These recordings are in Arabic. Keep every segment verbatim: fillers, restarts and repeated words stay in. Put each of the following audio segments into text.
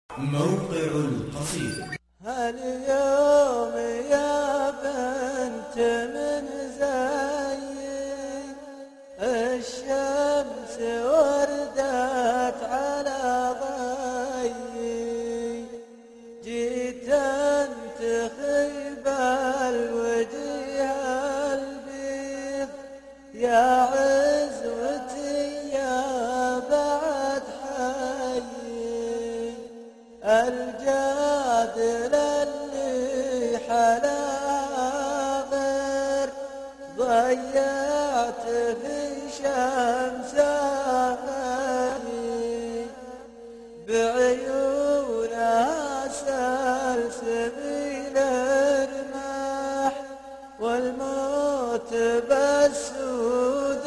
موقع القصيدة. هاليوم يا بنت من زين الشمس وردت على ضي، جيت انتخي بالوجه البيض يا عزوتي يا بعد حي، الجادل اللي حلا غير ضيعت في شمسه بعيونها سلسبيل الرماح، والموت بالسود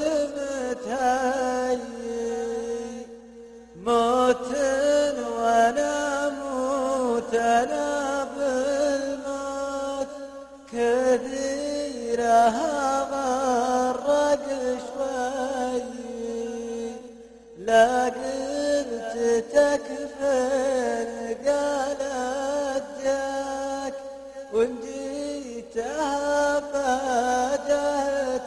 متهيي، موت وانا اموت انا بالموت، كثيرها غرق شوي، لا قلت تكفن قالت جاك، وان جيتها فادت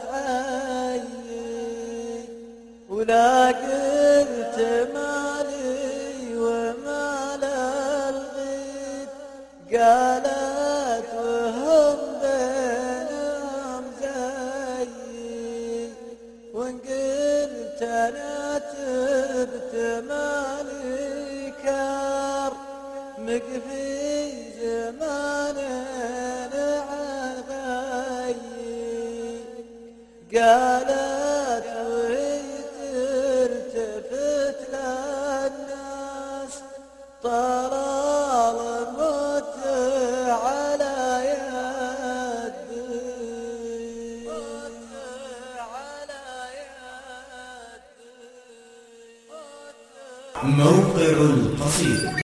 عيي، ولا قلت مالي ومال الغيد، قالت وهم بينهم زيي، وان قلت انا تبت مالي كار، مقفي زمانين عن غيي، قالت وهي تلتفت للناس، طال الموت على يدي، موقع القصيدة.